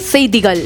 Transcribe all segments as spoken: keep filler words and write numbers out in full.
செய்திகள்.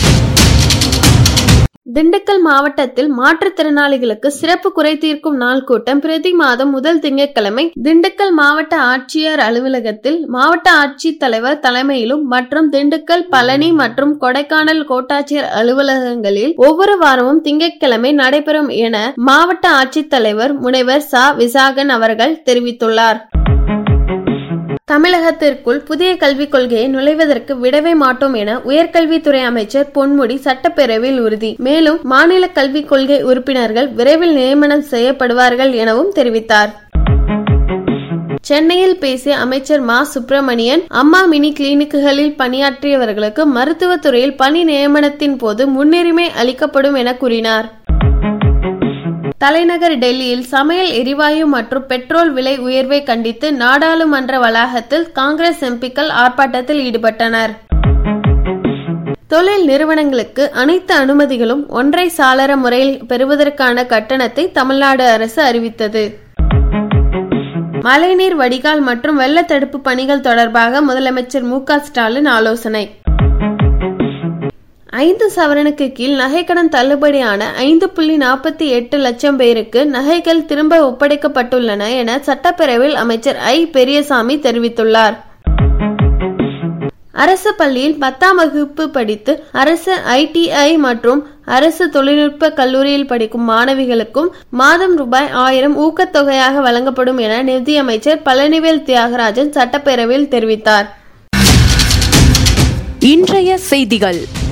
திண்டுக்கல் மாவட்டத்தில் மாற்றுத்திறனாளிகளுக்கு சிறப்பு குறை தீர்க்கும் நாள் கூட்டம் பிரதி மாதம் முதல் திங்கட்கிழமை திண்டுக்கல் மாவட்ட ஆட்சியர் அலுவலகத்தில் மாவட்ட ஆட்சித் தலைவர் தலைமையிலும் மற்றும் திண்டுக்கல், பழனி மற்றும் கொடைக்கானல் கோட்டாட்சியர் அலுவலகங்களில் ஒவ்வொரு வாரமும் திங்கட்கிழமை நடைபெறும் என மாவட்ட ஆட்சித்தலைவர் முனைவர் ச விசாகன் அவர்கள் தெரிவித்துள்ளார். தமிழகத்திற்குள் புதிய கல்விக் கொள்கையை நுழைவதற்கு விடவே மாட்டோம் என உயர்கல்வித்துறை அமைச்சர் பொன்முடி சட்டப்பேரவையில் உறுதி. மேலும் மாநில கல்விக் கொள்கை உறுப்பினர்கள் விரைவில் நியமனம் செய்யப்படுவார்கள் எனவும் தெரிவித்தார். சென்னையில் பேசிய அமைச்சர் மா சுப்பிரமணியன், அம்மா மினி கிளினிக்குகளில் பணியாற்றியவர்களுக்கு மருத்துவத்துறையில் பணி நியமனத்தின் போது முன்னுரிமை அளிக்கப்படும் என கூறினார். தலைநகர் டெல்லியில் சமையல் எரிவாயு மற்றும் பெட்ரோல் விலை உயர்வை கண்டித்து நாடாளுமன்ற வளாகத்தில் காங்கிரஸ் எம்பிக்கள் ஆர்ப்பாட்டத்தில் ஈடுபட்டனர். தொழில் நிறுவனங்களுக்கு அனைத்து அனுமதிகளும் ஒன்றை சாளர முறையில் பெறுவதற்கான கட்டணத்தை தமிழ்நாடு அரசு அறிவித்தது. மழைநீர் வடிகால் மற்றும் வெள்ள தடுப்பு பணிகள் தொடர்பாக முதலமைச்சர் மு க ஸ்டாலின் ஆலோசனை. ஐந்து சவரனுக்கு கீழ் நகைக்கடன் தள்ளுபடியான ஐந்து புள்ளி நாற்பத்தி எட்டு லட்சம் பேருக்கு நகைகள் திரும்ப ஒப்படைக்கப்பட்டுள்ளன என சட்டப்பேரவையில் அமைச்சர் ஐ பெரியசாமி தெரிவித்துள்ளார். அரசு பள்ளியில் பத்தாம் வகுப்பு படித்து அரசு ஐ டி ஐ மற்றும் அரசு தொழில்நுட்ப கல்லூரியில் படிக்கும் மாணவிகளுக்கும் மாதம் ரூபாய் ஆயிரம் ஊக்கத்தொகையாக வழங்கப்படும் என நிதியமைச்சர் பழனிவேல் தியாகராஜன் சட்டப்பேரவையில் தெரிவித்தார். இன்றைய செய்திகள்.